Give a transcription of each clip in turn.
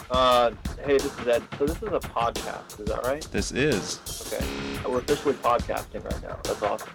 Uh, hey, this is Ed. So this is a podcast, is that right? This is. Okay. We're officially podcasting right now. That's awesome.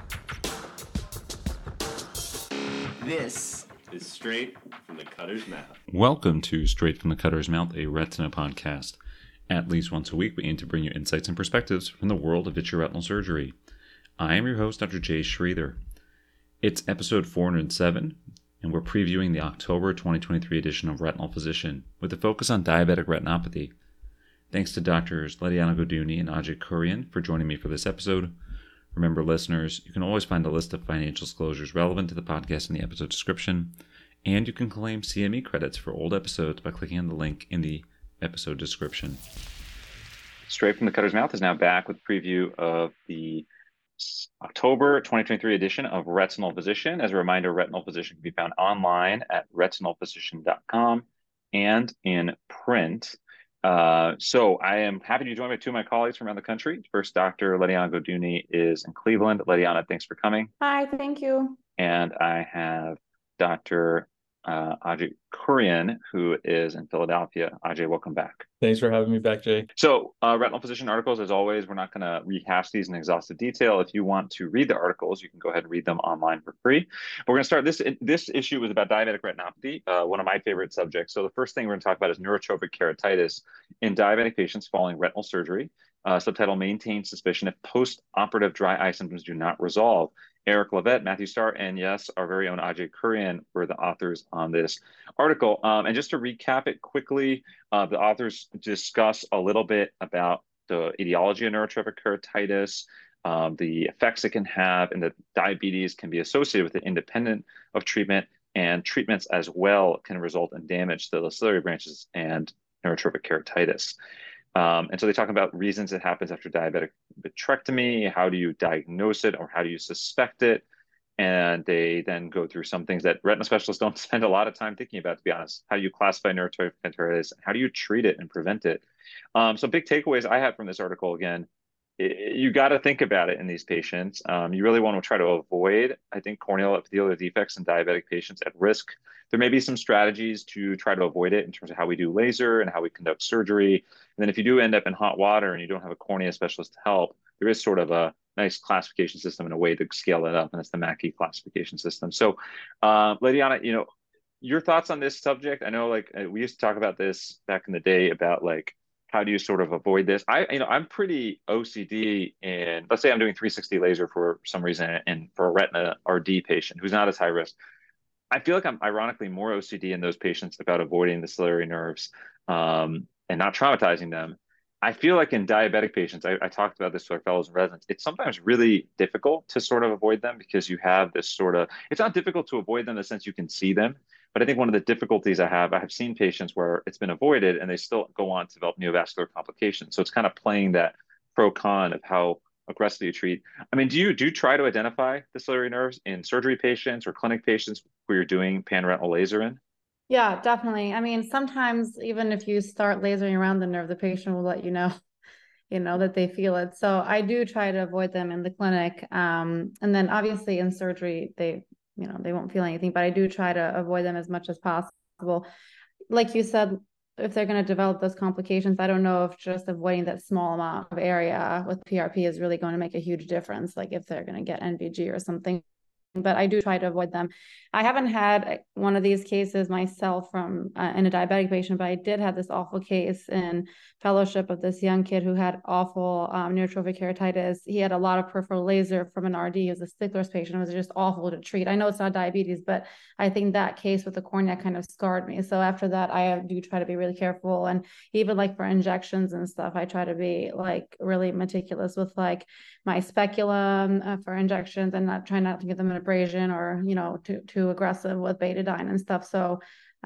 This is straight from the cutter's mouth. Welcome to Straight from the Cutter's Mouth, a retina podcast. At least once a week, we aim to bring you insights and perspectives from the world of vitreoretinal surgery. I am your host, Dr. Jay Schreither. It's episode 407, and we're previewing the October 2023 edition of Retinal Physician, with a focus on diabetic retinopathy. Thanks to Drs. Lediana Goduni and Ajay Kurian for joining me for this episode. Remember, listeners, you can always find a list of financial disclosures relevant to the podcast in the episode description, and you can claim CME credits for old episodes by clicking on the link in the episode description. Straight from the Cutter's Mouth is now back with a preview of the October 2023 edition of Retinal Physician. As a reminder, Retinal Physician can be found online at retinalphysician.com and in print. So I am happy to be joined by two of my colleagues from around the country. First, Dr. Lediana Goduni is in Cleveland. Lediana, thanks for coming. Hi, thank you. And I have Dr. Ajay Kurian, who is in Philadelphia. Ajay, welcome back. Thanks for having me back, Jay. So Retinal Physician articles, as always, we're not going to rehash these in exhaustive detail. If you want to read the articles, you can go ahead and read them online for free. But we're going to start this issue was about diabetic retinopathy, one of my favorite subjects. So the first thing we're going to talk about is neurotrophic keratitis in diabetic patients following retinal surgery. Subtitle: Maintain suspicion if post-operative dry eye symptoms do not resolve. Eric Levette, Matthew Starr, and yes, our very own Ajay Kurian were the authors on this article. And just to recap it quickly, the authors discuss a little bit about the etiology of neurotrophic keratitis, the effects it can have, and that diabetes can be associated with it independent of treatment, and treatments as well can result in damage to the ciliary branches and neurotrophic keratitis. And so they talk about reasons it happens after diabetic vitrectomy, how do you diagnose it or how do you suspect it? And they then go through some things that retina specialists don't spend a lot of time thinking about, to be honest. How do you classify neurotrophic keratitis? How do you treat it and prevent it? So big takeaways I had from this article, again, you got to think about it in these patients. You really want to try to avoid, I think, corneal epithelial defects in diabetic patients at risk. There may be some strategies to try to avoid it in terms of how we do laser and how we conduct surgery. And then if you do end up in hot water and you don't have a cornea specialist to help, there is sort of a nice classification system and a way to scale that up, and it's the Mackey classification system. So, Lediana, your thoughts on this subject? I know, we used to talk about this back in the day about how do you sort of avoid this? I'm pretty OCD in, let's say I'm doing 360 laser for some reason, and for a retina RD patient who's not as high risk. I feel like I'm ironically more OCD in those patients about avoiding the ciliary nerves and not traumatizing them. I feel like in diabetic patients, I talked about this to our fellows and residents, it's sometimes really difficult to sort of avoid them because you have this sort of, it's not difficult to avoid them in the sense you can see them, but I think one of the difficulties I have seen patients where it's been avoided and they still go on to develop neovascular complications. So it's kind of playing that pro-con of how aggressively you treat. I mean, do you try to identify the ciliary nerves in surgery patients or clinic patients where you're doing panretinal laser in? Yeah, definitely. I mean, sometimes even if you start lasering around the nerve, the patient will let you know, that they feel it. So I do try to avoid them in the clinic. And then obviously in surgery, they won't feel anything, but I do try to avoid them as much as possible. Like you said, if they're going to develop those complications, I don't know if just avoiding that small amount of area with PRP is really going to make a huge difference. Like if they're going to get NVG or something, but I do try to avoid them. I haven't had one of these cases myself from in a diabetic patient, but I did have this awful case in fellowship of this young kid who had awful neurotrophic keratitis. He had a lot of peripheral laser from an RD. He was a Stickler's patient. It was just awful to treat. I know it's not diabetes, but I think that case with the cornea kind of scarred me. So after that, I do try to be really careful. And even for injections and stuff, I try to be really meticulous with my speculum for injections and not to give them an abrasion or, too aggressive with betadine and stuff. So,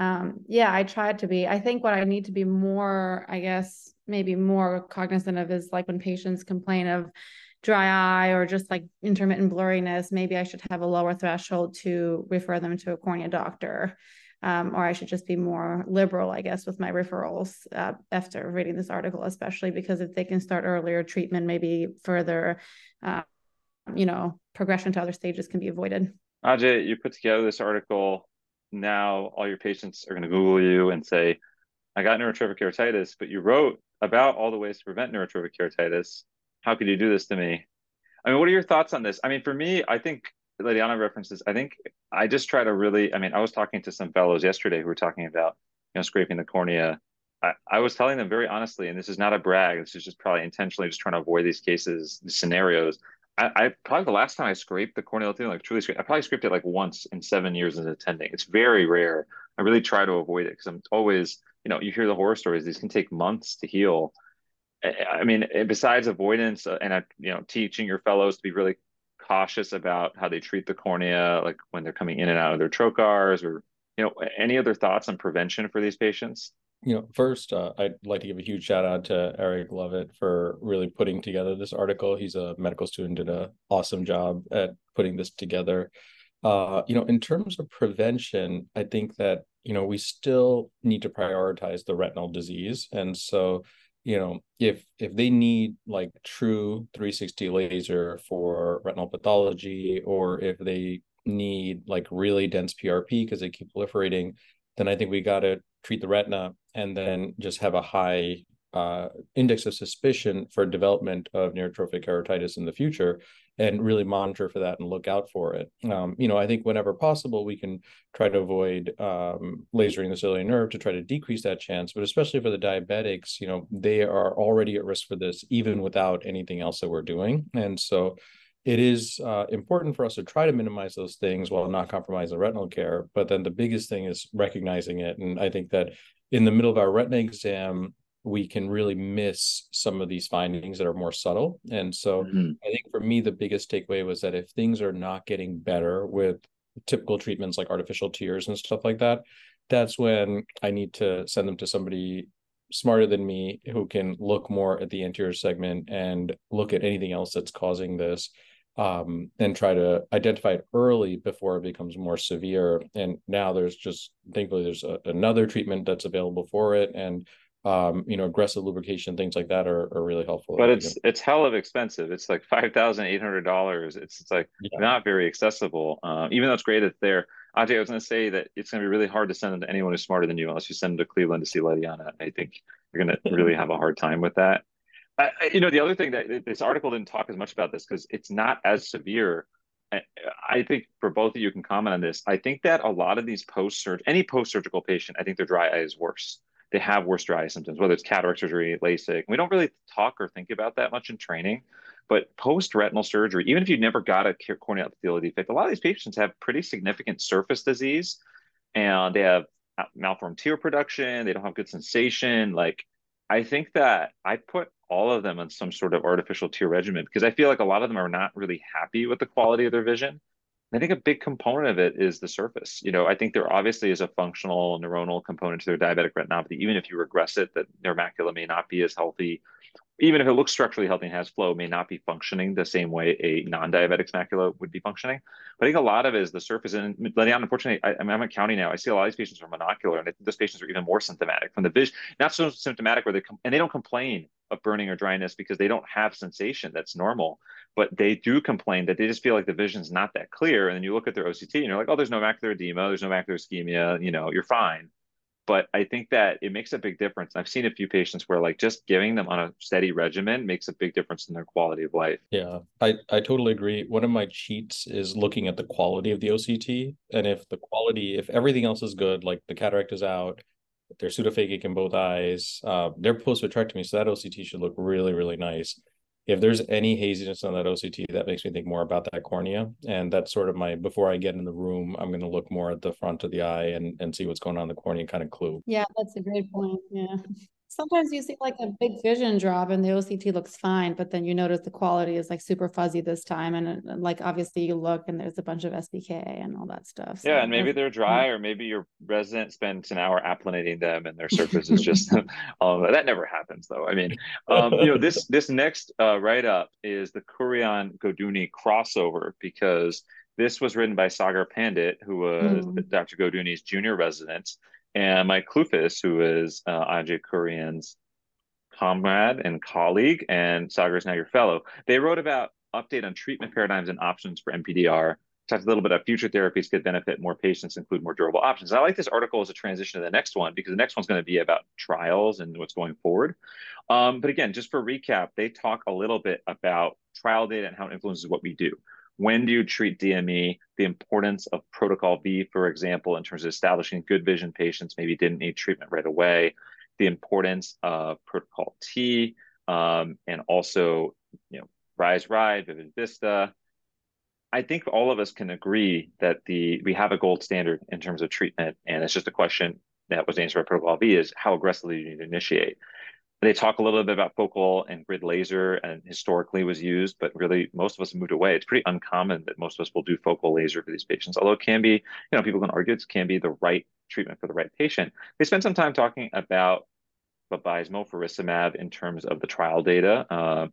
I tried to be. I think what I need to be more, I guess, maybe more cognizant of is when patients complain of dry eye or just intermittent blurriness, maybe I should have a lower threshold to refer them to a cornea doctor. Or I should just be more liberal, I guess, with my referrals after reading this article, especially because if they can start earlier treatment, maybe further, progression to other stages can be avoided. Ajay, you put together this article. Now all your patients are going to Google you and say, I got neurotrophic keratitis, but you wrote about all the ways to prevent neurotrophic keratitis. How could you do this to me? I mean, what are your thoughts on this? I mean, for me, I think Liliana references, I think I just try to really, I mean, I was talking to some fellows yesterday who were talking about, scraping the cornea. I was telling them very honestly, and this is not a brag, this is just probably intentionally just trying to avoid these cases, these scenarios. I probably the last time I scraped the corneal epithelium, like truly scraped, I probably scraped it like once in 7 years as attending. It's very rare. I really try to avoid it because I'm always, you hear the horror stories. These can take months to heal. I mean, besides avoidance and teaching your fellows to be really cautious about how they treat the cornea, like when they're coming in and out of their trocars, or any other thoughts on prevention for these patients? First, I'd like to give a huge shout out to Eric Lovett for really putting together this article. He's a medical student, did an awesome job at putting this together. In terms of prevention, I think that, we still need to prioritize the retinal disease. And so, if they need like true 360 laser for retinal pathology, or if they need like really dense PRP because they keep proliferating, then I think we got to treat the retina and then just have a high index of suspicion for development of neurotrophic keratitis in the future, and really monitor for that and look out for it. I think whenever possible, we can try to avoid lasering the ciliary nerve to try to decrease that chance. But especially for the diabetics, they are already at risk for this even without anything else that we're doing. And so it is important for us to try to minimize those things while not compromising retinal care. But then the biggest thing is recognizing it. And I think that in the middle of our retina exam, we can really miss some of these findings that are more subtle. And so I think for me, the biggest takeaway was that if things are not getting better with typical treatments like artificial tears and stuff like that, that's when I need to send them to somebody smarter than me who can look more at the anterior segment and look at anything else that's causing this, and try to identify it early before it becomes more severe. And now thankfully there's another treatment that's available for it. And aggressive lubrication, things like that are really helpful. But it's hell of expensive. It's like $5,800. It's like not very accessible. Even though it's great it's there. Ajay, I was going to say that it's going to be really hard to send them to anyone who's smarter than you, unless you send them to Cleveland to see Liliana. I think you're going to really have a hard time with that. The other thing that this article didn't talk as much about this because it's not as severe. I think for both of you can comment on this. I think that a lot of these any post-surgical patient, I think their dry eye is worse. They have worse dry eye symptoms, whether it's cataract surgery, LASIK. We don't really talk or think about that much in training, but post-retinal surgery, even if you never got a corneal epithelial defect, a lot of these patients have pretty significant surface disease, and they have malformed tear production. They don't have good sensation. Like, I think that I put all of them on some sort of artificial tear regimen because I feel like a lot of them are not really happy with the quality of their vision. I think a big component of it is the surface. I think there obviously is a functional neuronal component to their diabetic retinopathy. Even if you regress it, that their macula may not be as healthy. Even if it looks structurally healthy and has flow, may not be functioning the same way a non-diabetic's macula would be functioning. But I think a lot of it is the surface. And Liliana, unfortunately, I'm at County now. I see a lot of these patients are monocular, and I think those patients are even more symptomatic from the vision. Not so symptomatic where they don't complain of burning or dryness because they don't have sensation that's normal, but they do complain that they just feel like the vision's not that clear. And then you look at their OCT and you're like, oh, there's no macular edema, there's no macular ischemia, you're fine. But I think that it makes a big difference. I've seen a few patients where like just giving them on a steady regimen makes a big difference in their quality of life. Yeah, I totally agree. One of my cheats is looking at the quality of the OCT. And if everything else is good, like the cataract is out, they're pseudophakic in both eyes, they're post-vitrectomy, so that OCT should look really, really nice. If there's any haziness on that OCT, that makes me think more about that cornea. And that's sort of before I get in the room, I'm going to look more at the front of the eye and see what's going on in the cornea, kind of clue. Yeah, that's a great point. Yeah. Sometimes you see like a big vision drop and the OCT looks fine, but then you notice the quality is like super fuzzy this time. And like, obviously you look and there's a bunch of SPK and all that stuff. So yeah. And maybe they're dry, or maybe your resident spends an hour applanating them and their surface is just, that never happens though. I mean, this next write-up is the Kurian Goduni crossover, because this was written by Sagar Pandit, who was Dr. Goduni's junior resident, and Mike Kloufis, who is Ajay Kurian's comrade and colleague, and Sagar is now your fellow. They wrote about update on treatment paradigms and options for NPDR. talked a little bit about future therapies could benefit more patients, include more durable options. And I like this article as a transition to the next one, because the next one's going to be about trials and what's going forward. But again, just for recap, they talk a little bit about trial data and how it influences what we do. When do you treat DME? The importance of protocol B, for example, in terms of establishing good vision patients maybe didn't need treatment right away. The importance of protocol T, and also, RISE, RIDE, Vivid Vista. I think all of us can agree that we have a gold standard in terms of treatment, and it's just a question that was answered by protocol B is how aggressively you need to initiate. They talk a little bit about focal and grid laser, and historically was used, but really most of us have moved away. It's pretty uncommon that most of us will do focal laser for these patients, although it can be, people can argue it can be the right treatment for the right patient. They spend some time talking about Vabysmo, faricimab in terms of the trial data,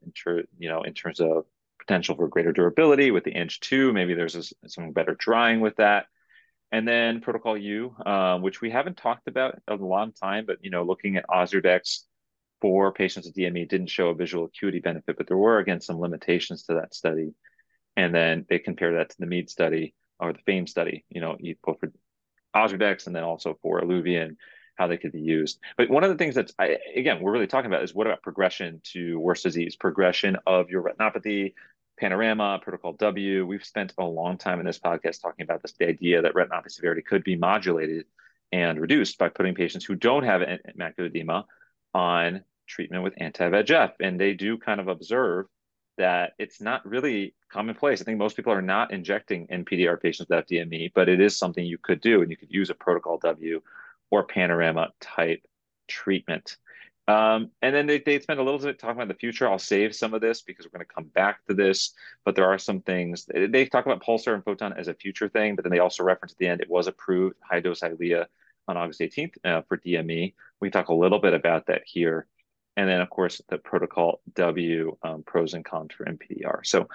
in terms of potential for greater durability with the Ang2. Maybe there's some better drying with that. And then protocol U, which we haven't talked about in a long time, but looking at Ozurdex for patients with DME didn't show a visual acuity benefit, but there were again some limitations to that study. And then they compared that to the MEAD study or the FAME study, both for Ozurdex and then also for Iluvien, how they could be used. But one of the things we're really talking about is what about progression to worse disease, progression of your retinopathy, Panorama, Protocol W. We've spent a long time in this podcast talking about the idea that retinopathy severity could be modulated and reduced by putting patients who don't have macular edema on treatment with anti-VEGF. And they do kind of observe that it's not really commonplace. I think most people are not injecting NPDR patients that have DME, but it is something you could do, and you could use a Protocol W or Panorama type treatment. And then they spend a little bit talking about the future. I'll save some of this because we're going to come back to this, but there are some things. They talk about Pulsar and Photon as a future thing, but then they also reference at the end, it was approved, high-dose Eylea on August 18th for DME. We talk a little bit about that here. And then, of course, the Protocol W, pros and cons for NPDR. So,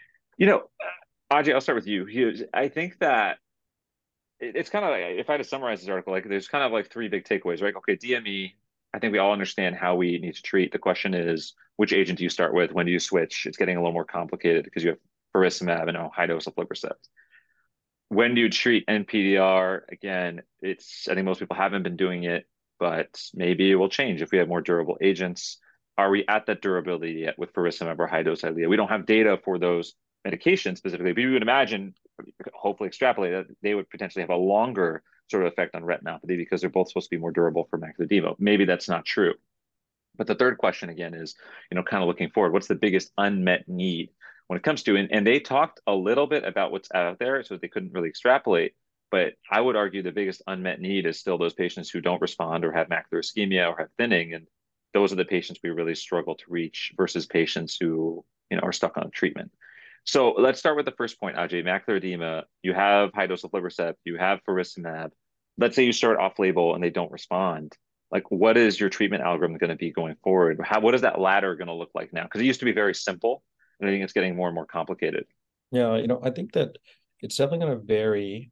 Ajay, I'll start with you. I think that it's kind of like, if I had to summarize this article, like there's kind of like three big takeaways, right? Okay, DME, I think we all understand how we need to treat. The question is, which agent do you start with? When do you switch? It's getting a little more complicated because you have faricimab and high dose of aflibercept. When do you treat NPDR? Again, I think most people haven't been doing it, but maybe it will change if we have more durable agents. Are we at that durability yet with faricimab or high dose Eylea? We don't have data for those medications specifically, but you would imagine, hopefully extrapolate that they would potentially have a longer sort of effect on retinopathy because they're both supposed to be more durable for macular edema. Maybe that's not true. But the third question again is, kind of looking forward, what's the biggest unmet need when it comes to, and they talked a little bit about what's out there, so they couldn't really extrapolate, but I would argue the biggest unmet need is still those patients who don't respond or have macular ischemia or have thinning. And those are the patients we really struggle to reach versus patients who, are stuck on treatment. So let's start with the first point, Ajay, macular edema. You have high dose of aflibercept, you have faricimab. Let's say you start off label and they don't respond. Like, what is your treatment algorithm going to be going forward? What is that ladder going to look like now? Because it used to be very simple, and I think it's getting more and more complicated. Yeah, I think that it's definitely going to vary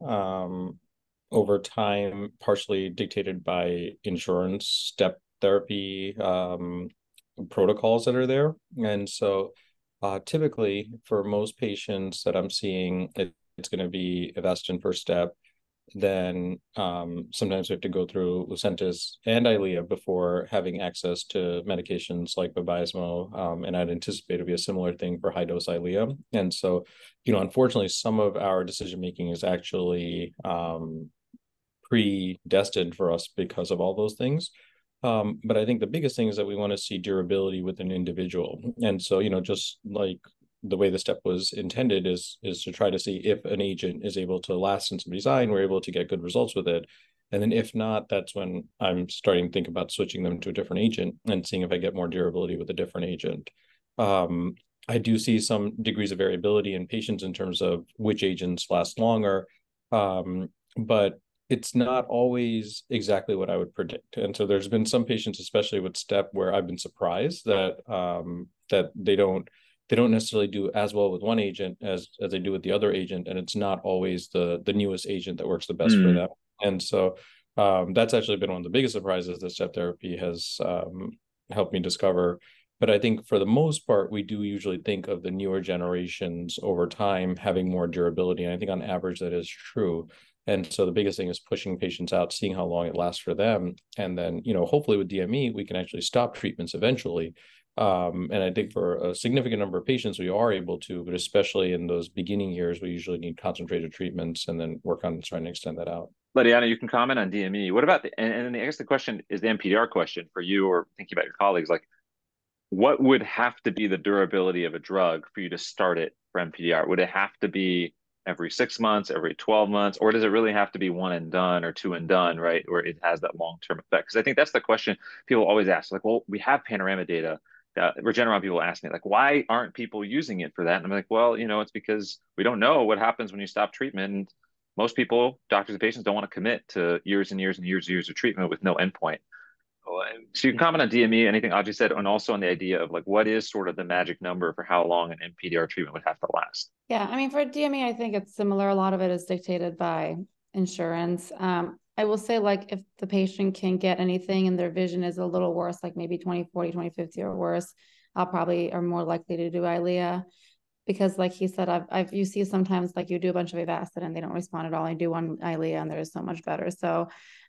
over time, partially dictated by insurance, step therapy protocols that are there. And so typically for most patients that I'm seeing, it's going to be Avastin first step. Then sometimes we have to go through Lucentis and Eylea before having access to medications like Vabysmo, and I'd anticipate it'll be a similar thing for high-dose Eylea. And so, unfortunately, some of our decision-making is actually predestined for us because of all those things. But I think the biggest thing is that we want to see durability with an individual. And so, just like the way the step was intended is to try to see if an agent is able to last in somebody's eye and we're able to get good results with it. And then if not, that's when I'm starting to think about switching them to a different agent and seeing if I get more durability with a different agent. I do see some degrees of variability in patients in terms of which agents last longer, but it's not always exactly what I would predict. And so there's been some patients, especially with STEP, where I've been surprised that that they don't necessarily do as well with one agent as they do with the other agent, and it's not always the newest agent that works the best for them. And so that's actually been one of the biggest surprises that step therapy has helped me discover. But I think for the most part, we do usually think of the newer generations over time having more durability. And I think on average that is true. And so the biggest thing is pushing patients out, seeing how long it lasts for them. And then, hopefully with DME, we can actually stop treatments eventually. And I think for a significant number of patients, we are able to, but especially in those beginning years, we usually need concentrated treatments and then work on trying to extend that out. Ladiana, you can comment on DME. What about and I guess the question is the NPDR question for you, or thinking about your colleagues, like what would have to be the durability of a drug for you to start it for NPDR? Would it have to be every 6 months, every 12 months, or does it really have to be one and done or two and done, right? Where it has that long-term effect? Because I think that's the question people always ask. Like, well, we have panorama data. Regeneron people ask me, like, why aren't people using it for that? And I'm like, well, it's because we don't know what happens when you stop treatment. And most people, doctors and patients, don't want to commit to years and years and years of treatment with no endpoint. So you can comment on DME, anything Audrey said, and also on the idea of like what is sort of the magic number for how long an NPDR treatment would have to last. Yeah, I mean, for DME, I think it's similar. A lot of it is dictated by insurance. I will say, like, if the patient can get anything and their vision is a little worse, like maybe 20/40, 20/50 or worse, I'll probably are more likely to do Eylea. Because like he said, you see sometimes like you do a bunch of Avastin and they don't respond at all. I do one Eylea and they're so much better. So,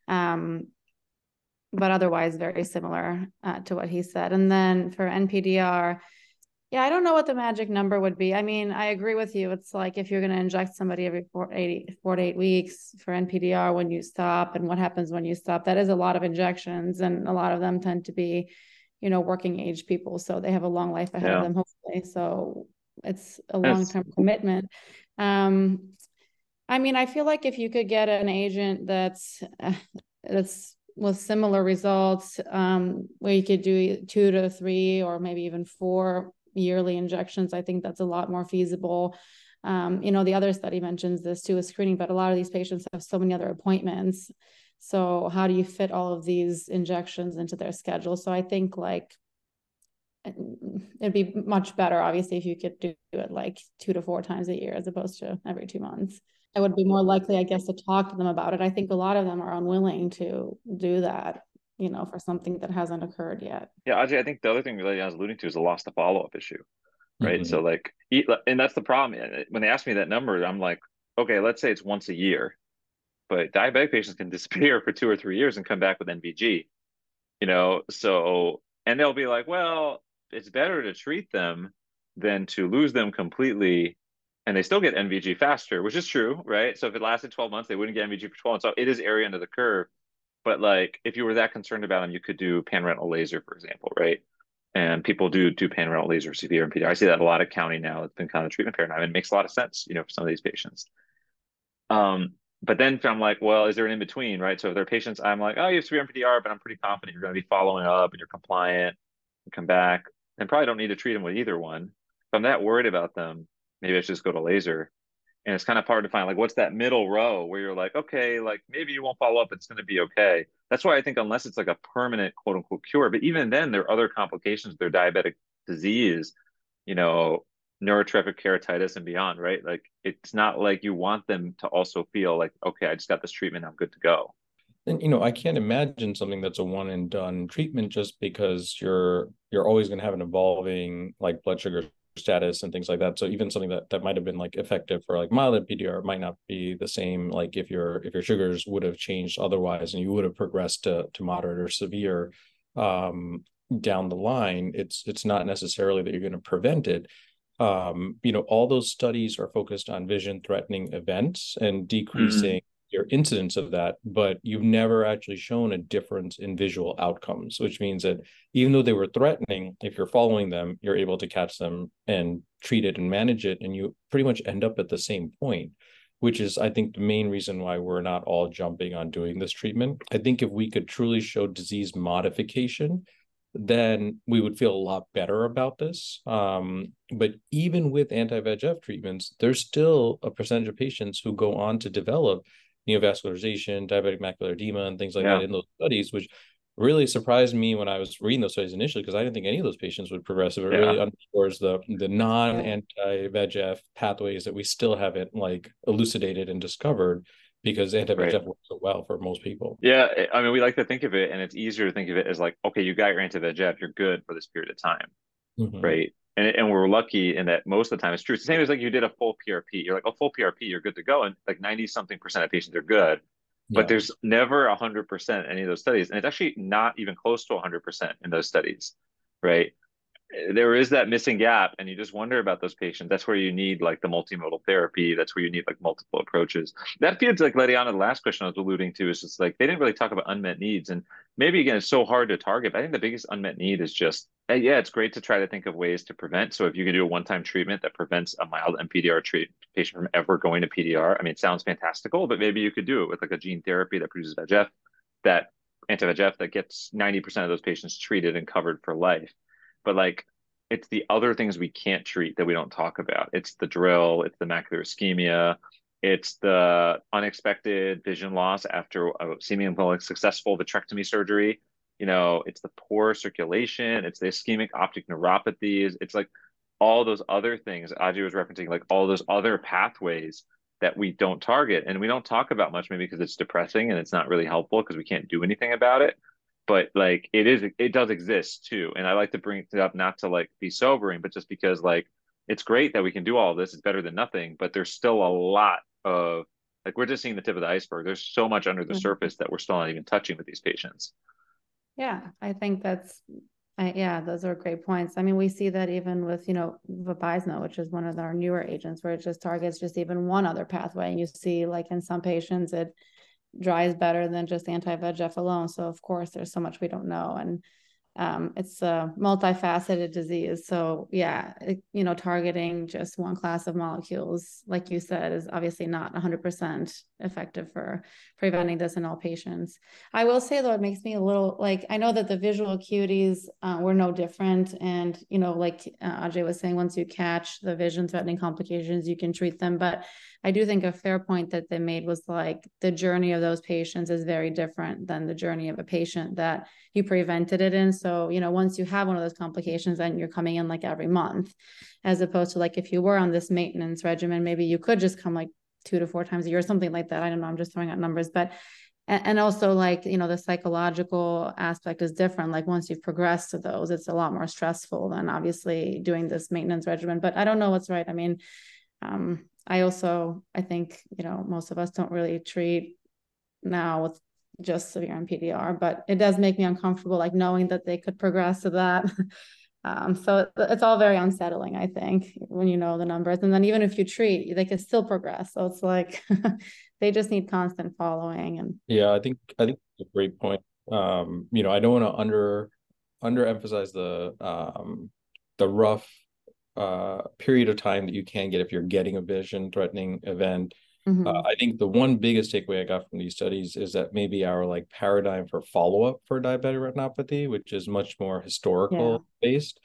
but otherwise very similar to what he said. And then for NPDR, yeah, I don't know what the magic number would be. I mean, I agree with you. It's like if you're going to inject somebody every 4 to 8 weeks for NPDR when you stop, and what happens when you stop, that is a lot of injections, and a lot of them tend to be, working age people. So they have a long life ahead of them, hopefully. So it's a long-term commitment. I mean, I feel like if you could get an agent that's with similar results, where you could do 2 to 3 or maybe even 4 yearly injections, I think that's a lot more feasible. The other study mentions this too, is screening, but a lot of these patients have so many other appointments. So how do you fit all of these injections into their schedule? So I think like it'd be much better, obviously, if you could do it like 2 to 4 times a year as opposed to every 2 months. I would be more likely, I guess, to talk to them about it. I think a lot of them are unwilling to do that, for something that hasn't occurred yet. Yeah, Ajay, I think the other thing really I was alluding to is the loss to follow-up issue, right? So like, and that's the problem. When they ask me that number, I'm like, okay, let's say it's once a year, but diabetic patients can disappear for 2 or 3 years and come back with NVG, so, and they'll be like, well, it's better to treat them than to lose them completely. And they still get NVG faster, which is true, right? So if it lasted 12 months, they wouldn't get NVG for 12 months. So it is area under the curve. But like, if you were that concerned about them, you could do panretinal laser, for example, right? And people do panretinal laser severe NPDR. I see that a lot of county now. It's been kind of the treatment paradigm. It makes a lot of sense, for some of these patients. But then I'm like, well, is there an in-between, right? So if there are patients, I'm like, oh, you have severe NPDR, but I'm pretty confident you're going to be following up and you're compliant and come back, and probably don't need to treat them with either one. If I'm that worried about them, maybe I should just go to laser. And it's kind of hard to find, like, what's that middle row where you're like, okay, like maybe you won't follow up, it's going to be okay. That's why I think unless it's like a permanent quote unquote cure, but even then there are other complications of their diabetic disease, neurotrophic keratitis and beyond, right? Like, it's not like you want them to also feel like, okay, I just got this treatment, I'm good to go. And I can't imagine something that's a one and done treatment, just because you're always going to have an evolving like blood sugar status and things like that. So even something that might have been like effective for like mild NPDR might not be the same, like if your sugars would have changed otherwise and you would have progressed to moderate or severe down the line. It's not necessarily that you're going to prevent it. All those studies are focused on vision threatening events and decreasing your incidence of that, but you've never actually shown a difference in visual outcomes, which means that even though they were threatening, if you're following them, you're able to catch them and treat it and manage it, and you pretty much end up at the same point, which is, I think, the main reason why we're not all jumping on doing this treatment. I think if we could truly show disease modification, then we would feel a lot better about this. But even with anti-VEGF treatments, there's still a percentage of patients who go on to develop neovascularization, diabetic macular edema, and things like that in those studies, which really surprised me when I was reading those studies initially, because I didn't think any of those patients would progress. It really underscores the non-anti-VEGF pathways that we still haven't like elucidated and discovered. because anti-VEGF works so well for most people. Yeah, I mean, we like to think of it, and it's easier to think of it as like, okay, you got your anti-VEGF, you're good for this period of time, right? And we're lucky in that most of the time it's true. It's the same as like you did a full PRP. You're like, a full PRP, you're good to go, and like 90-something% of patients are good. But there's never 100% in any of those studies, and it's actually not even close to 100% in those studies, right? There is that missing gap, and you just wonder about those patients. That's where you need like the multimodal therapy. That's where you need like multiple approaches. That feels like Lediana, the last question I was alluding to, is just like they didn't really talk about unmet needs, and maybe again it's so hard to target. But I think the biggest unmet need is just yeah, it's great to try to think of ways to prevent. So if you can do a one-time treatment that prevents a mild NPDR patient from ever going to PDR, I mean, it sounds fantastical, but maybe you could do it with like a gene therapy that produces VEGF, that anti-VEGF that gets 90% of those patients treated and covered for life. But like, it's the other things we can't treat that we don't talk about. It's the drill, it's the macular ischemia, it's the unexpected vision loss after a seemingly successful vitrectomy surgery. You know, it's the poor circulation, it's the ischemic optic neuropathies, it's like all those other things Ajay was referencing, like all those other pathways that we don't target and we don't talk about much, maybe because it's depressing and it's not really helpful because we can't do anything about it. But like it does exist too. And I like to bring it up not to like be sobering, but just because like it's great that we can do all this. It's better than nothing, but there's still a lot of like we're just seeing the tip of the iceberg. There's so much under the surface that we're still not even touching with these patients. Yeah, I think yeah, those are great points. I mean, we see that even with, you know, Vabysmo, which is one of our newer agents, where it just targets just even one other pathway. And you see like in some patients, it dries better than just anti-VEGF alone. So of course, there's so much we don't know. And it's a multifaceted disease. So yeah, you know, targeting just one class of molecules, like you said, is obviously not 100% effective for preventing this in all patients. I will say though, it makes me a little like, I know that the visual acuities were no different. And, you know, like Ajay was saying, once you catch the vision threatening complications, you can treat them. But I do think a fair point that they made was like the journey of those patients is very different than the journey of a patient that you prevented it in. So, you know, once you have one of those complications, then you're coming in like every month, as opposed to like if you were on this maintenance regimen, maybe you could just come like 2 to 4 times a year or something like that. I don't know. I'm just throwing out numbers, but and also like, you know, the psychological aspect is different. Like once you've progressed to those, it's a lot more stressful than obviously doing this maintenance regimen. But I don't know what's right. I mean, I think, you know, most of us don't really treat now with just severe NPDR, but it does make me uncomfortable, like knowing that they could progress to that. So it's all very unsettling, I think, when you know the numbers. And then even if you treat, they can still progress. So it's like they just need constant following. And yeah, I think it's a great point. You know, I don't want to underemphasize the rough period of time that you can get if you're getting a vision threatening event. I think the one biggest takeaway I got from these studies is that maybe our like paradigm for follow-up for diabetic retinopathy, which is much more historical based,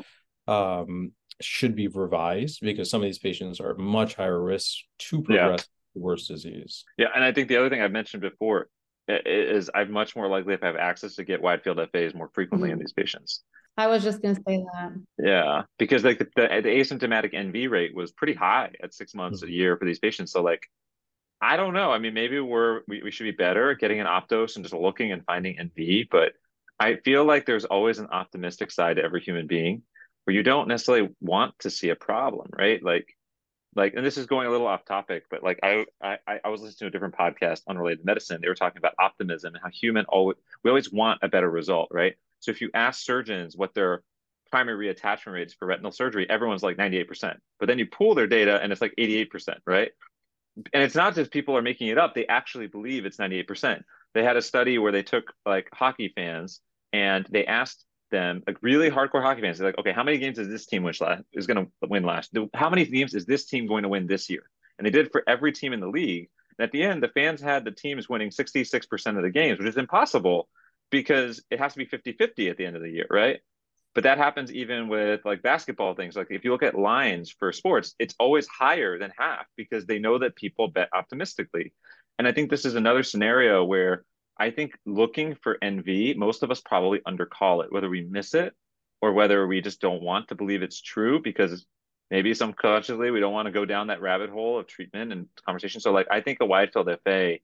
should be revised, because some of these patients are much higher risk to progress to worse disease. Yeah, and I think the other thing I've mentioned before is I'm much more likely if I have access to get wide field FAs more frequently in these patients. I was just going to say that. Yeah, because like the asymptomatic NV rate was pretty high at 6 months a year for these patients. So like, I don't know. I mean, maybe we should be better at getting an optos and just looking and finding NV, but I feel like there's always an optimistic side to every human being where you don't necessarily want to see a problem, right? Like, and this is going a little off topic, but like I was listening to a different podcast, unrelated to medicine. They were talking about optimism and how we always want a better result, right? So if you ask surgeons what their primary reattachment rates for retinal surgery, everyone's like 98%. But then you pull their data and it's like 88%, right? And it's not just people are making it up. They actually believe it's 98%. They had a study where they took like hockey fans and they asked them, like really hardcore hockey fans, they're like, okay, how many games is this team going to win last? How many games is this team going to win this year? And they did for every team in the league. And at the end, the fans had the teams winning 66% of the games, which is impossible because it has to be 50-50 at the end of the year, right? But that happens even with like basketball things. Like if you look at lines for sports, it's always higher than half because they know that people bet optimistically. And I think this is another scenario where I think looking for NV, most of us probably undercall it, whether we miss it or whether we just don't want to believe it's true because maybe subconsciously we don't want to go down that rabbit hole of treatment and conversation. So like I think a wide field FA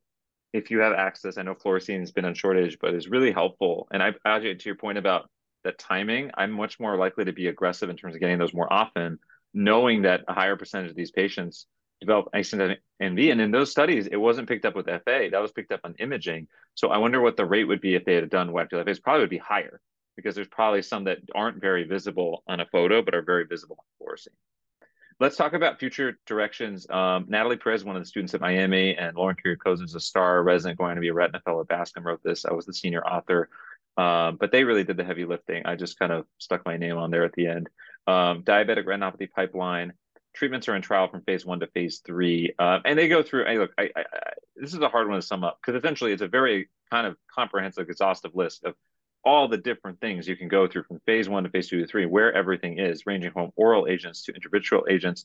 if you have access, I know fluorescein has been on shortage, but it's really helpful. And Ajay, to your point about the timing, I'm much more likely to be aggressive in terms of getting those more often, knowing that a higher percentage of these patients develop accident NV. And in those studies, it wasn't picked up with FA, that was picked up on imaging. So I wonder what the rate would be if they had done wet field FA. It probably would be higher because there's probably some that aren't very visible on a photo, but are very visible on fluorescein. Let's talk about future directions. Natalie Perez, one of the students at Miami, and Lauren Kiriakou is a star resident going to be a retina fellow at Bascom, wrote this. I was the senior author, but they really did the heavy lifting. I just kind of stuck my name on there at the end. Diabetic retinopathy pipeline. Treatments are in trial from phase 1 to phase 3. And they go through, hey, look, this is a hard one to sum up because essentially it's a very kind of comprehensive, exhaustive list of all the different things you can go through from phase 1 to phase 2 to 3, where everything is, ranging from oral agents to intravitreal agents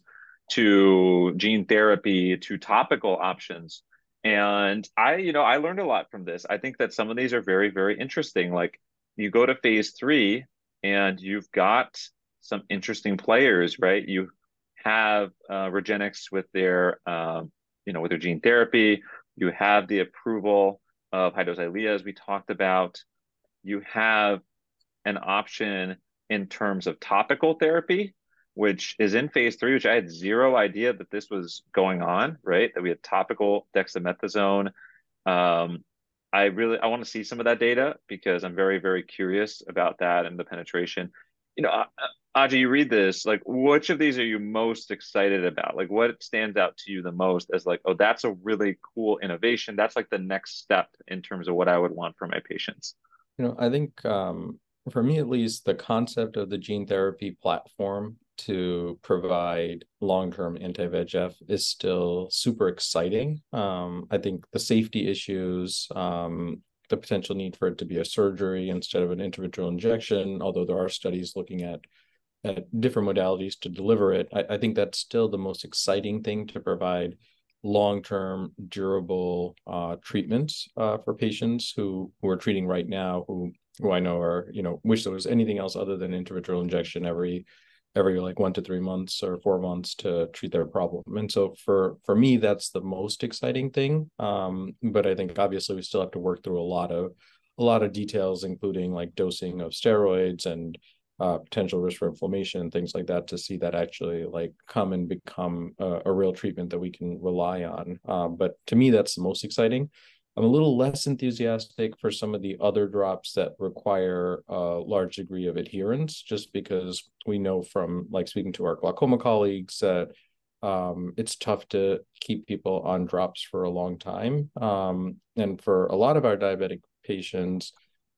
to gene therapy to topical options. And I learned a lot from this. I think that some of these are very, very interesting. Like you go to phase 3 and you've got some interesting players, right? You have Regenxbio with their, with their gene therapy. You have the approval of high-dose Eylea, as we talked about. You have an option in terms of topical therapy, which is in phase 3, which I had zero idea that this was going on, right? That we had topical dexamethasone. I want to see some of that data because I'm very, very curious about that and the penetration. Ajay, you read this, like, which of these are you most excited about? Like, what stands out to you the most as like, oh, that's a really cool innovation. That's like the next step in terms of what I would want for my patients. I think for me at least, the concept of the gene therapy platform to provide long-term anti-VEGF is still super exciting. I think the safety issues, the potential need for it to be a surgery instead of an intravitreal injection, although there are studies looking at different modalities to deliver it, I think that's still the most exciting thing to provide long-term durable treatments for patients who are treating right now, who I know are, wish there was anything else other than intravitreal injection every like 1 to 3 months or 4 months to treat their problem. And so for me, that's the most exciting thing. But I think obviously we still have to work through a lot of details, including like dosing of steroids and potential risk for inflammation and things like that, to see that actually like come and become a real treatment that we can rely on. But to me, that's the most exciting. I'm a little less enthusiastic for some of the other drops that require a large degree of adherence, just because we know from like speaking to our glaucoma colleagues that it's tough to keep people on drops for a long time. And for a lot of our diabetic patients,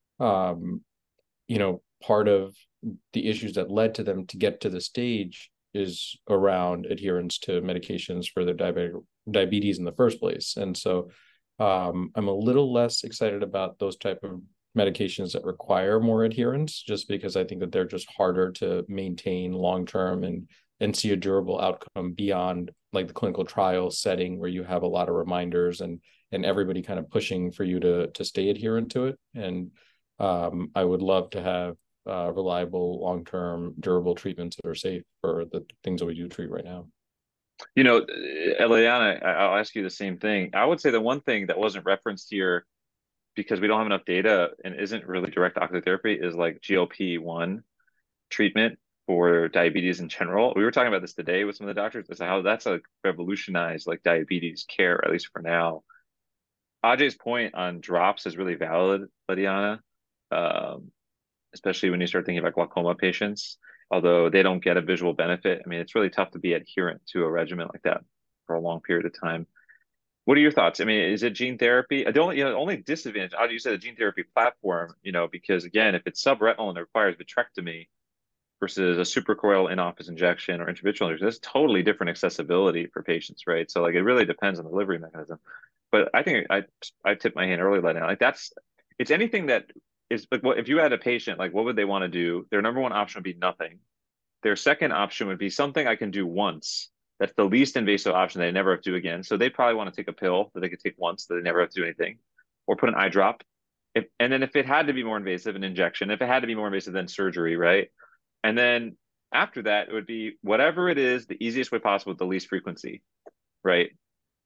part of the issues that led to them to get to the stage is around adherence to medications for their diabetes in the first place. And so I'm a little less excited about those type of medications that require more adherence, just because I think that they're just harder to maintain long-term and see a durable outcome beyond like the clinical trial setting where you have a lot of reminders and everybody kind of pushing for you to stay adherent to it. And I would love to have reliable, long-term, durable treatments that are safe for the things that we do treat right now. Eliana, I'll ask you the same thing. I would say the one thing that wasn't referenced here because we don't have enough data and isn't really direct ocular therapy is like GLP-1 treatment for diabetes in general. We were talking about this today with some of the doctors as to how that's like revolutionized like diabetes care, at least for now. Ajay's point on drops is really valid, Eliana. Especially when you start thinking about glaucoma patients, although they don't get a visual benefit. I mean, it's really tough to be adherent to a regimen like that for a long period of time. What are your thoughts? I mean, is it gene therapy? The only disadvantage, how do you say the gene therapy platform, because again, if it's subretinal and it requires vitrectomy versus a suprachoroidal in-office injection or intravitreal injection, that's totally different accessibility for patients, right? So like, it really depends on the delivery mechanism. But I think I tipped my hand early now. Like it's anything that is like, what if you had a patient, like what would they want to do? Their number one option would be nothing. Their second option would be something I can do once. That's the least invasive option they never have to do again. So they probably want to take a pill that they could take once that they never have to do anything, or put an eye drop. And then if it had to be more invasive, an injection. If it had to be more invasive, then surgery, right? And then after that, it would be whatever it is, the easiest way possible with the least frequency, right?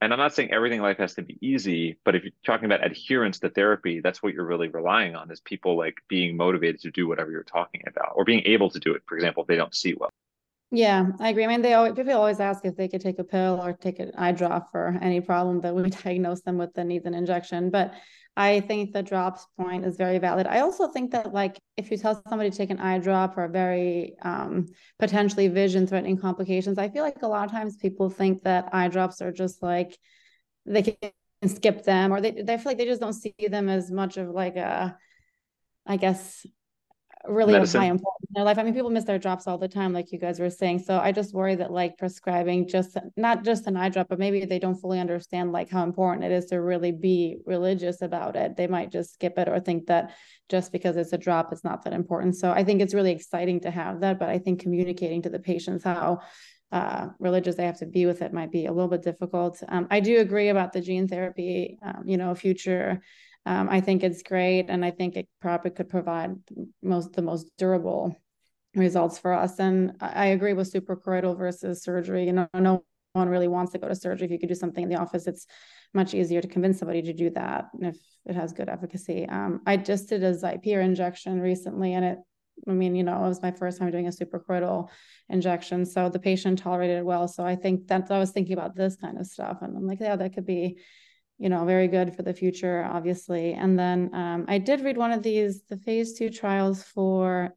And I'm not saying everything in life has to be easy, but if you're talking about adherence to therapy, that's what you're really relying on, is people like being motivated to do whatever you're talking about, or being able to do it, for example, if they don't see well. Yeah, I agree. I mean, people always ask if they could take a pill or take an eye drop for any problem that we diagnose them with that needs an injection. But I think the drops point is very valid. I also think that, like, if you tell somebody to take an eye drop for very potentially vision threatening complications, I feel like a lot of times people think that eye drops are just like they can skip them, or they feel like they just don't see them as much of like a, I guess, really of high Medicine. importance in their life. I mean, people miss their drops all the time, like you guys were saying. So I just worry that, like, prescribing just not just an eye drop, but maybe they don't fully understand like how important it is to really be religious about it. They might just skip it or think that just because it's a drop, it's not that important. So I think it's really exciting to have that, but I think communicating to the patients how religious they have to be with it might be a little bit difficult. I do agree about the gene therapy, future. I think it's great, and I think it probably could provide the most durable results for us. And I agree with suprachoroidal versus surgery. No one really wants to go to surgery. If you could do something in the office, it's much easier to convince somebody to do that if it has good efficacy. I just did a Zypere injection recently, and it was my first time doing a suprachoroidal injection. So the patient tolerated it well. So I think I was thinking about this kind of stuff, and I'm like, yeah, that could be very good for the future, obviously. And then I did read one of the phase 2 trials for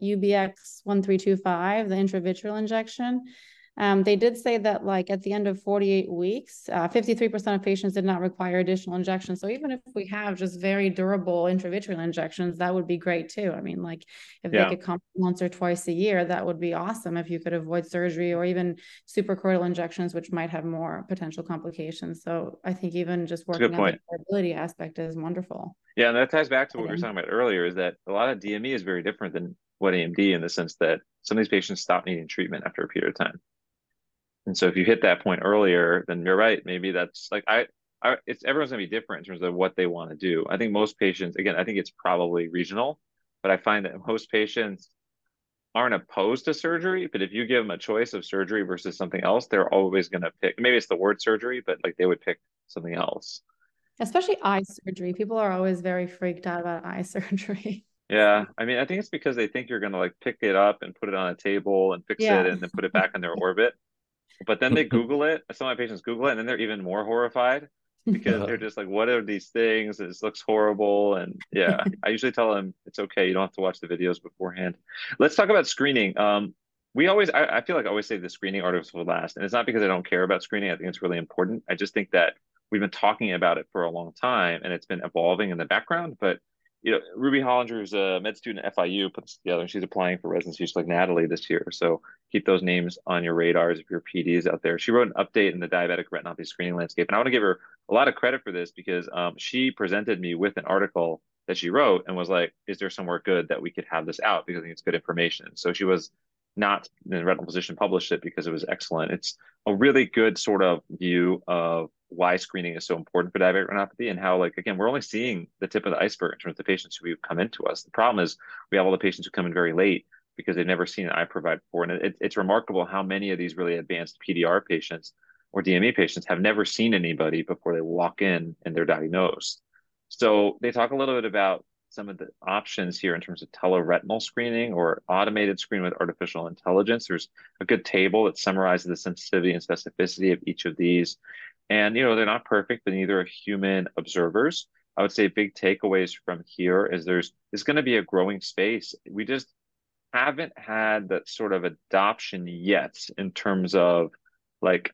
UBX1325, the intravitreal injection. They did say that, like, at the end of 48 weeks, 53% of patients did not require additional injections. So even if we have just very durable intravitreal injections, that would be great too. I mean, like, if they could come once or twice a year, that would be awesome if you could avoid surgery or even suprachoroidal injections, which might have more potential complications. So I think even just working on the durability aspect is wonderful. Yeah, and that ties back to what we were talking about earlier, is that a lot of DME is very different than wet AMD in the sense that some of these patients stop needing treatment after a period of time. And so if you hit that point earlier, then you're right. Maybe that's like, everyone's gonna be different in terms of what they want to do. I think most patients, again, I think it's probably regional, but I find that most patients aren't opposed to surgery, but if you give them a choice of surgery versus something else, they're always going to pick, maybe it's the word surgery, but like they would pick something else. Especially eye surgery. People are always very freaked out about eye surgery. Yeah. I mean, I think it's because they think you're going to like pick it up and put it on a table and fix it and then put it back in their orbit. But then they Google it. Some of my patients Google it, and then they're even more horrified because they're just like, what are these things? This looks horrible. And yeah, I usually tell them it's okay. You don't have to watch the videos beforehand. Let's talk about screening. I feel like I always say the screening articles will last. And it's not because I don't care about screening. I think it's really important. I just think that we've been talking about it for a long time and it's been evolving in the background. But Ruby Hollinger, who's a med student at FIU, put this together, and she's applying for residency just like Natalie this year. So keep those names on your radars if you're PDs out there. She wrote an update in the diabetic retinopathy screening landscape. And I want to give her a lot of credit for this because she presented me with an article that she wrote and was like, is there somewhere good that we could have this out? Because I think it's good information. So she was not in the retinal physician published it because it was excellent. It's a really good sort of view of why screening is so important for diabetic retinopathy and how, like, again, we're only seeing the tip of the iceberg in terms of the patients who come into us. The problem is we have all the patients who come in very late because they've never seen an eye provide before. And it's remarkable how many of these really advanced PDR patients or DME patients have never seen anybody before they walk in and they're diagnosed. So they talk a little bit about some of the options here in terms of teleretinal screening or automated screen with artificial intelligence. There's a good table that summarizes the sensitivity and specificity of each of these. And, they're not perfect, but neither are human observers. I would say big takeaways from here is there's going to be a growing space. We just haven't had that sort of adoption yet in terms of like,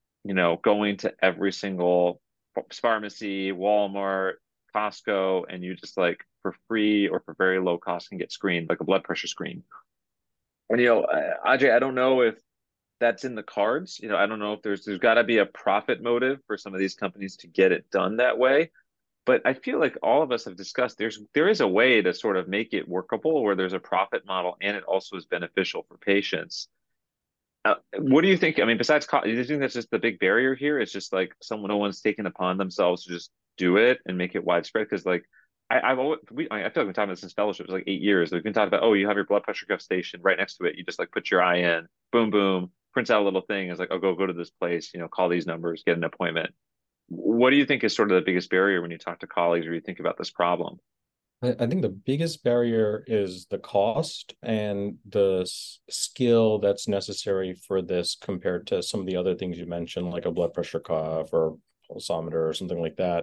going to every single pharmacy, Walmart, Costco, and you just like for free or for very low cost can get screened, like a blood pressure screen. And, Ajay, I don't know if that's in the cards. I don't know if there's got to be a profit motive for some of these companies to get it done that way. But I feel like all of us have discussed there is a way to sort of make it workable where there's a profit model and it also is beneficial for patients. What do you think? I mean, besides, do you think that's just the big barrier here? It's just like no one's taken upon themselves to just do it and make it widespread. Because like I feel like we've been talking about this since fellowship. It's like 8 years. We've been talking about, you have your blood pressure cuff station right next to it. You just like put your eye in, boom, boom, prints out a little thing. It's like, go to this place, call these numbers, get an appointment. What do you think is sort of the biggest barrier when you talk to colleagues or you think about this problem? I think the biggest barrier is the cost and the skill that's necessary for this compared to some of the other things you mentioned, like a blood pressure cuff or pulsometer or something like that.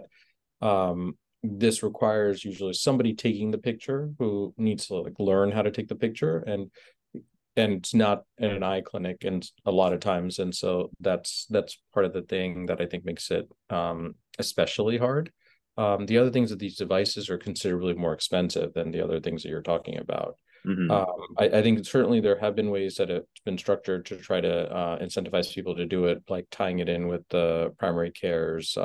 This requires usually somebody taking the picture who needs to like learn how to take the picture, and it's not in an eye clinic and a lot of times, and so that's part of the thing that I think makes it especially hard. The other things that these devices are considerably more expensive than the other things that you're talking about. Mm-hmm. I think certainly there have been ways that it's been structured to try to incentivize people to do it, like tying it in with the primary care's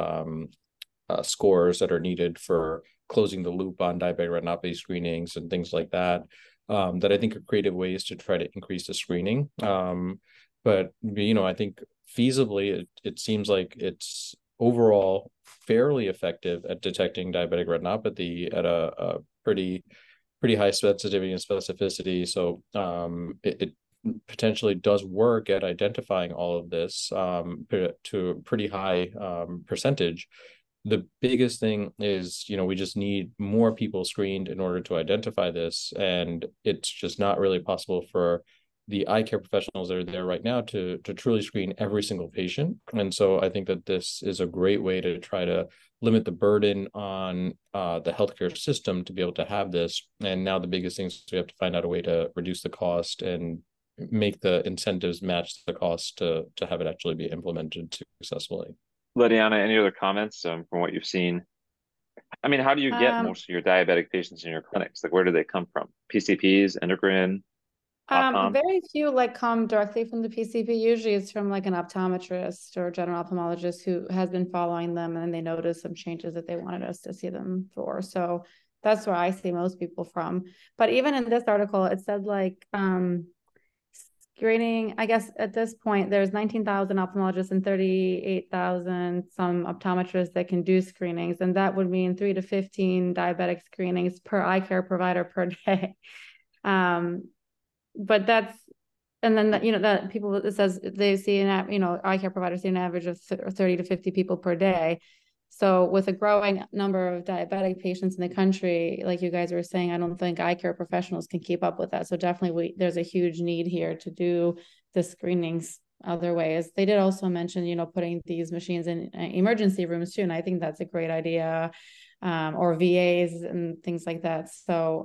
scores that are needed for closing the loop on diabetic retinopathy screenings and things like that. That I think are creative ways to try to increase the screening. But I think feasibly, it seems like it's overall fairly effective at detecting diabetic retinopathy at a pretty high sensitivity and specificity. So it potentially does work at identifying all of this to a pretty high percentage. The biggest thing is, we just need more people screened in order to identify this. And it's just not really possible for the eye care professionals that are there right now to truly screen every single patient. And so I think that this is a great way to try to limit the burden on the healthcare system to be able to have this. And now the biggest thing is we have to find out a way to reduce the cost and make the incentives match the cost to have it actually be implemented successfully. Lediana, any other comments from what you've seen? I mean, how do you get most of your diabetic patients in your clinics? Like, where do they come from? PCPs, endocrine, optom? Very few like come directly from the PCP. Usually it's from like an optometrist or general ophthalmologist who has been following them, and they noticed some changes that they wanted us to see them for. So that's where I see most people from. But even in this article, it said like screening, I guess at this point, there's 19,000 ophthalmologists and 38,000 some optometrists that can do screenings. And that would mean 3 to 15 diabetic screenings per eye care provider per day. But that's, and then, that people, it says they see eye care providers see an average of 30 to 50 people per day. So with a growing number of diabetic patients in the country, like you guys were saying, I don't think eye care professionals can keep up with that. So definitely there's a huge need here to do the screenings other ways. They did also mention, putting these machines in emergency rooms too. And I think that's a great idea, or VAs and things like that. So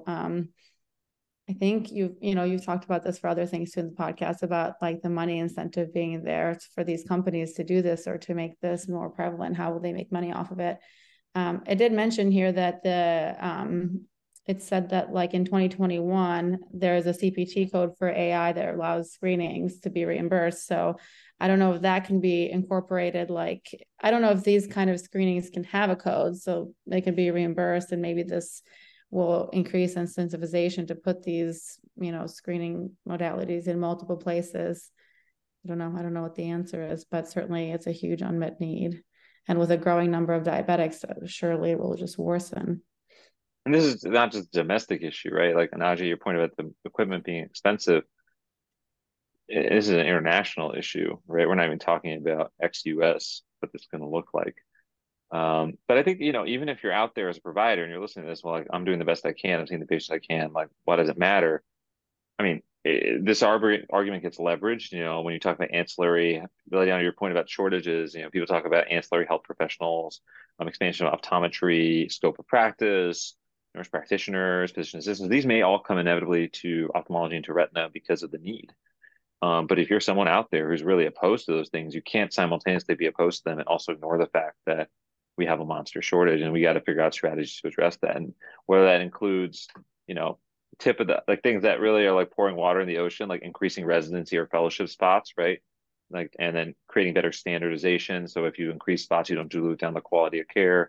I think you've talked about this for other things too in the podcast about like the money incentive being there for these companies to do this or to make this more prevalent. How will they make money off of it? It did mention here that it said that like in 2021, there's a CPT code for AI that allows screenings to be reimbursed. So I don't know if that can be incorporated. Like, I don't know if these kind of screenings can have a code so they can be reimbursed, and maybe this will increase incentivization to put these, screening modalities in multiple places. I don't know what the answer is, but certainly it's a huge unmet need. And with a growing number of diabetics, surely it will just worsen. And this is not just a domestic issue, right? Like, Naji, your point about the equipment being expensive, this is an international issue, right? We're not even talking about ex-US, what this is going to look like. But I think, even if you're out there as a provider and you're listening to this, well, like, I'm doing the best I can, I'm seeing the patients I can, like, why does it matter? I mean, this argument gets leveraged, when you talk about ancillary, really on your point about shortages, people talk about ancillary health professionals, expansion of optometry, scope of practice, nurse practitioners, physician assistants. These may all come inevitably to ophthalmology and to retina because of the need. But if you're someone out there who's really opposed to those things, you can't simultaneously be opposed to them and also ignore the fact that we have a monster shortage, and we got to figure out strategies to address that. And whether that includes, tip of the like things that really are like pouring water in the ocean, like increasing residency or fellowship spots, right? Like, and then creating better standardization. So if you increase spots, you don't dilute down the quality of care.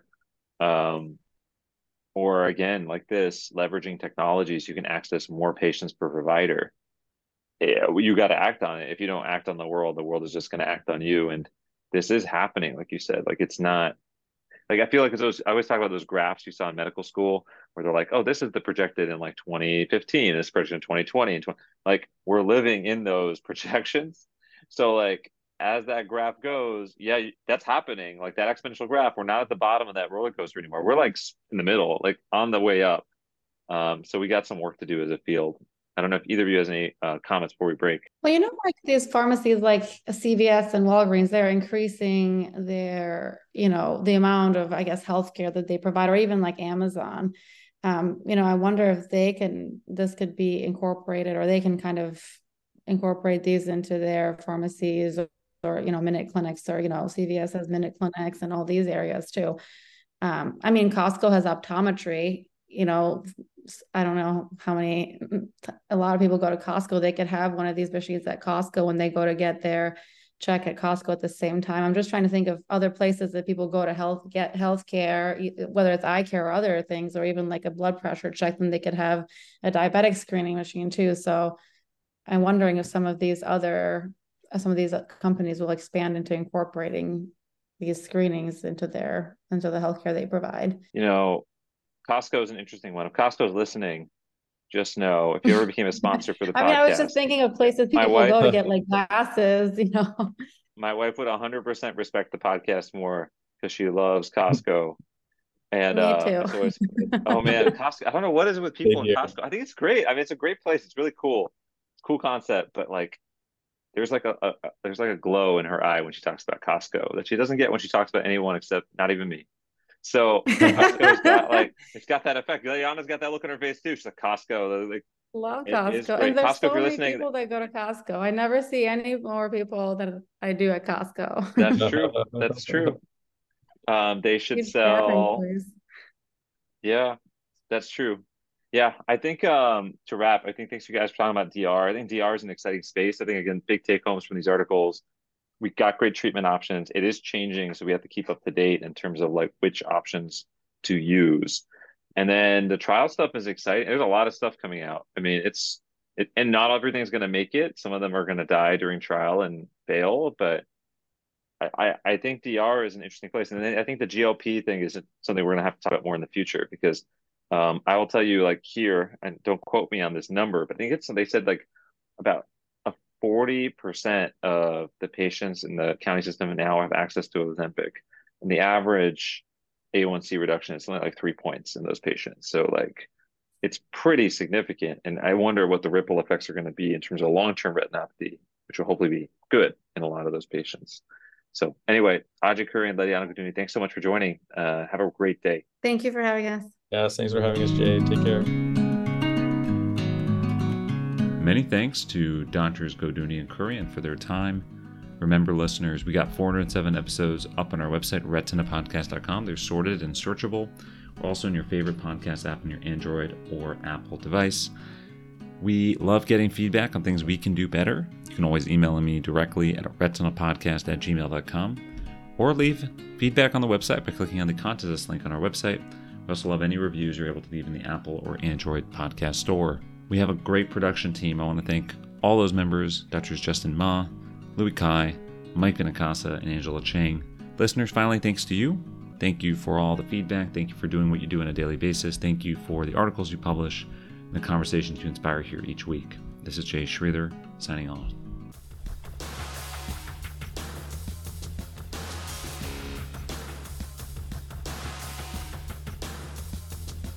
Or again, like this, leveraging technologies, you can access more patients per provider. You got to act on it. If you don't act on the world is just going to act on you. And this is happening, like you said. Like, it's not. Like, I feel like I always talk about those graphs you saw in medical school where they're like, oh, this is the projected in like 2015, this projected in 2020, and like, we're living in those projections. So like, as that graph goes, yeah, that's happening. Like that exponential graph, we're not at the bottom of that roller coaster anymore. We're like in the middle, like on the way up. So we got some work to do as a field. I don't know if either of you has any comments before we break. Well, like these pharmacies like CVS and Walgreens, they're increasing their, the amount of, I guess, healthcare that they provide, or even like Amazon. I wonder if this could be incorporated, or they can kind of incorporate these into their pharmacies or minute clinics, or, CVS has minute clinics and all these areas too. I mean, Costco has optometry, I don't know a lot of people go to Costco. They could have one of these machines at Costco when they go to get their check at Costco at the same time. I'm just trying to think of other places that people go to get healthcare, whether it's eye care or other things, or even like a blood pressure check, then they could have a diabetic screening machine too. So I'm wondering if some of these companies will expand into incorporating these screenings into the healthcare they provide. Costco is an interesting one. If Costco is listening, just know if you ever became a sponsor for the podcast. I was just thinking of places people will go to get like glasses, My wife would 100% respect the podcast more because she loves Costco. And me too. Oh man, Costco. I don't know what is it with people in Costco. I think it's great. I mean, it's a great place. It's really cool. It's a cool concept, but like there's like a glow in her eye when she talks about Costco that she doesn't get when she talks about anyone except not even me. So Costco's got it's got that effect. Liliana's got that look on her face too. She's like Costco. Like, love Costco. And there's so many people that go to Costco. I never see any more people than I do at Costco. That's true. That's true. They should sell. Yeah, that's true. Yeah, I think to wrap, I think thanks you guys for talking about DR. I think DR is an exciting space. I think again, big take homes from these articles. We got great treatment options. It is changing, so we have to keep up to date in terms of like which options to use. And then the trial stuff is exciting. There's a lot of stuff coming out. I mean, and not everything's going to make it. Some of them are going to die during trial and fail, but I think DR is an interesting place. And then I think the GLP thing is something we're going to have to talk about more in the future, because I will tell you, like here, and don't quote me on this number, but I think they said like about 40% of the patients in the county system now have access to Ozempic, and the average A1C reduction is something like 3 points in those patients. So like it's pretty significant, and I wonder what the ripple effects are going to be in terms of long-term retinopathy, which will hopefully be good in a lot of those patients. So anyway, Ajay Khoury and Liliana Ghoduni, thanks so much for joining. Have a great day. Thank you for having us. Yes, thanks for having us, Jay. Take care. Many thanks to Doctors Ghoduni and Khoury for their time. Remember, listeners, we got 407 episodes up on our website, retinapodcast.com. They're sorted and searchable. We're also in your favorite podcast app on your Android or Apple device. We love getting feedback on things we can do better. You can always email me directly at retinapodcast@gmail.com, or leave feedback on the website by clicking on the Contact Us link on our website. We also love any reviews you're able to leave in the Apple or Android podcast store. We have a great production team. I want to thank all those members, Drs. Justin Ma, Louis Kai, Mike Vinacasa, and Angela Chang. Listeners, finally, thanks to you. Thank you for all the feedback. Thank you for doing what you do on a daily basis. Thank you for the articles you publish and the conversations you inspire here each week. This is Jay Sridhar, signing off.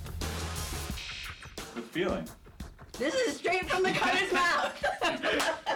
Good feeling. This is straight from the cutter's mouth.